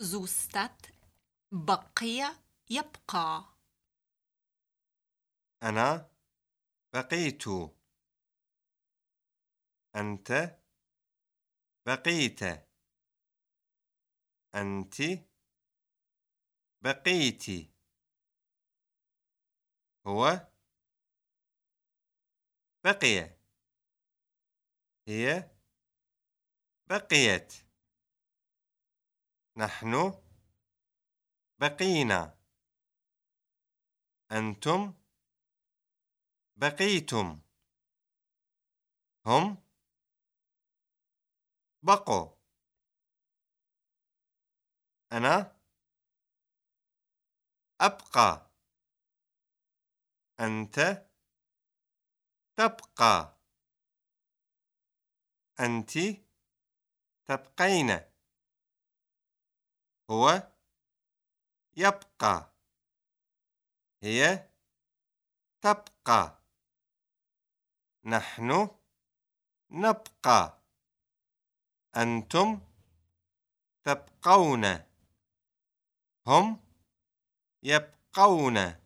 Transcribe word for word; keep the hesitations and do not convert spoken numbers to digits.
Zůstat. بقي يبقى. أنا بقيت. أنت بقيت. أنت بقيت. هو بقي. هي بقيت. نحن بقينا. أنتم بقيتم. هم بقوا. أنا أبقى. أنت تبقى. أنت تبقين. هو يبقى. هي تبقى. نحن نبقى. أنتم تبقون. هم يبقون.